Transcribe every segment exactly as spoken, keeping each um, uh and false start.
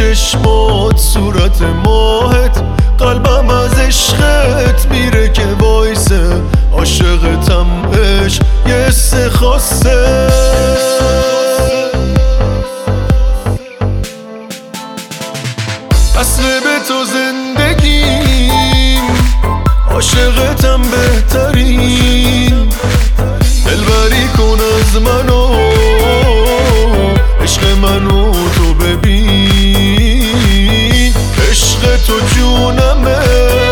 چشمات صورت ماهت، قلبم از عشقت میره که وایسه، عاشقتم عشق یه حس خاصه. اصل به تو زندگیم، عاشقتم بهترین، دلبری کن از منو، عشق منو تو ببین، عشق تو جونمه،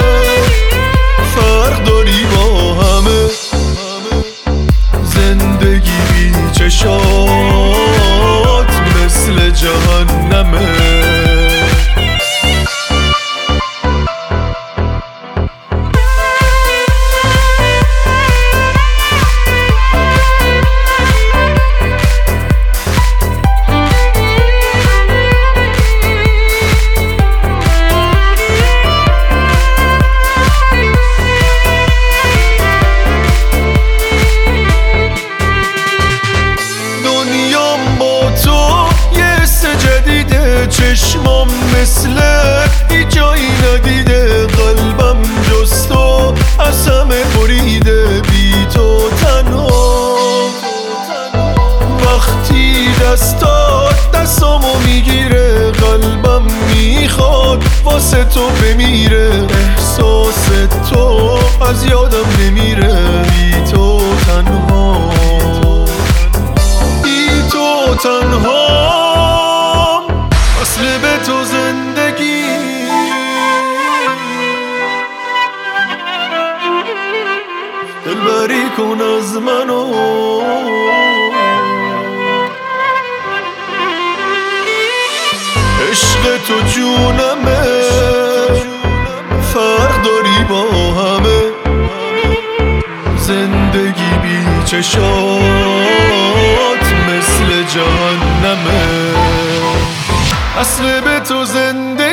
فرق داری با همه، زندگی بی چشات مثل جهنمه. چشمام مثل ای جایی ندیده، قلبم جز تو از همه بریده، بی تو تنها. وقتی دستات دستامو میگیره، قلبم میخواد واسه تو بمیره، احساس تو از یادم نمیره، بی تو تنها، بی تو تنها. اصل به تو زندگی، دلبری کن از منو، عشق تو جونمه، فرق داری با همه، زندگی بی چشات مثل جهنمه. اصل به تو زنده